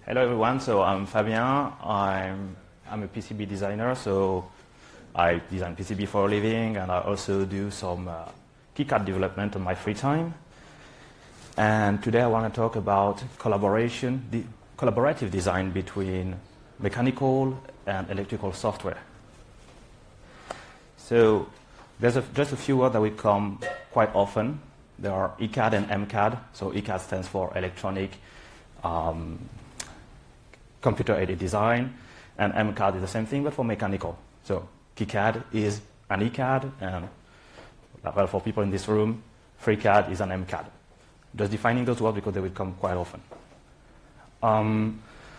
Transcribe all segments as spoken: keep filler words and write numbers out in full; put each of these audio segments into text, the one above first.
Hello everyone, so I'm Fabien. I'm, I'm a P C B designer, so I design P C B for a living, and I also do some uh, KiCad development on my free time. And today I want to talk about collaboration, the collaborative design between mechanical and electrical software. So there's a, just a few words that will come quite often. There are E CAD and M CAD. So E CAD stands for electronic um, computer-aided design, and M CAD is the same thing, but for mechanical. So KiCad is an E CAD, and well, for people in this room, FreeCAD is an M CAD. Just defining those words because they will come quite often. Um,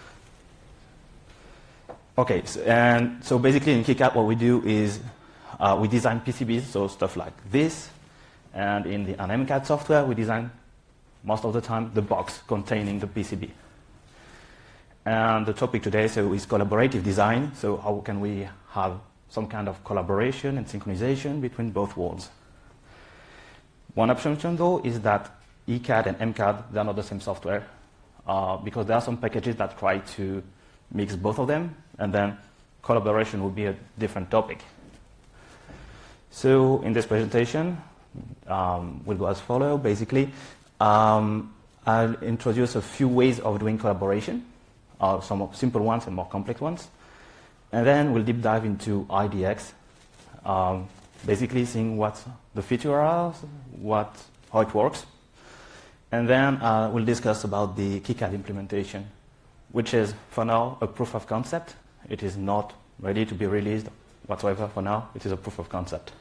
okay, so, and so basically in KiCad what we do is uh, we design P C Bs, so stuff like this, and in the an M CAD software we design most of the time the box containing the P C B. And the topic today so is collaborative design. So how can we have some kind of collaboration and synchronization between both worlds? One assumption though is that E CAD and M CAD, they're not the same software, uh, because there are some packages that try to mix both of them, and then collaboration would be a different topic. So in this presentation, um, we'll go as follows. Basically, um, I'll introduce a few ways of doing collaboration. Uh, some simple ones and more complex ones. And then we'll deep dive into I D X, um, basically seeing what the features are, what, how it works. And then uh, we'll discuss about the KiCad implementation, which is, for now, a proof of concept. It is not ready to be released whatsoever for now. It is a proof of concept.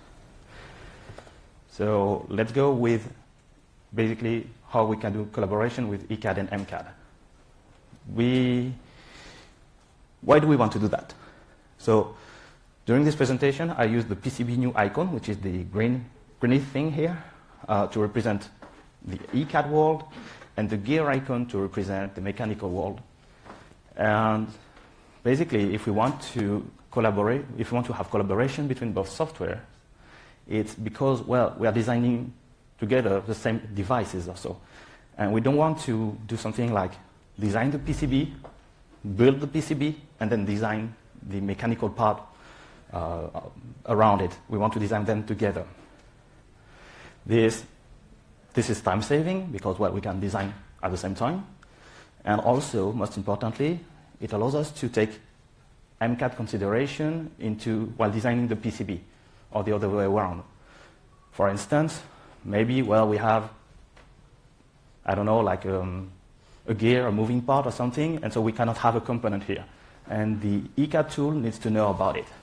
So let's go with basically how we can do collaboration with E CAD and M CAD. We, why do we want to do that? So during this presentation, I use the P C B new icon, which is the green, greenish thing here, uh, to represent the E CAD world, and the gear icon to represent the mechanical world. And basically, if we want to collaborate, if we want to have collaboration between both software, it's because, well, we are designing together the same devices or so. And we don't want to do something like design the P C B, build the P C B, and then design the mechanical part uh, around it. We want to design them together. This, this is time-saving because, well, we can design at the same time. And also, most importantly, it allows us to take M CAD consideration into while designing the P C B, or the other way around. For instance, maybe, well, we have, I don't know, like um, a gear, a moving part or something, and so we cannot have a component here. And the E CAD tool needs to know about it.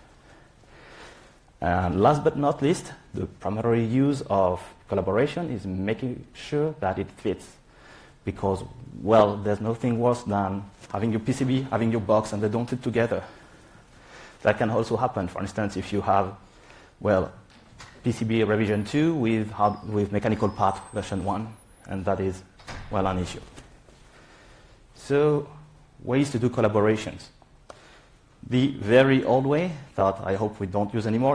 And last but not least, the primary use of collaboration is making sure that it fits. Because, well, there's nothing worse than having your P C B, having your box, and they don't fit together. That can also happen, for instance, if you have, well, P C B revision two with, with mechanical part version one, and that is, well, an issue. So, ways to do collaborations. The very old way that I hope we don't use anymore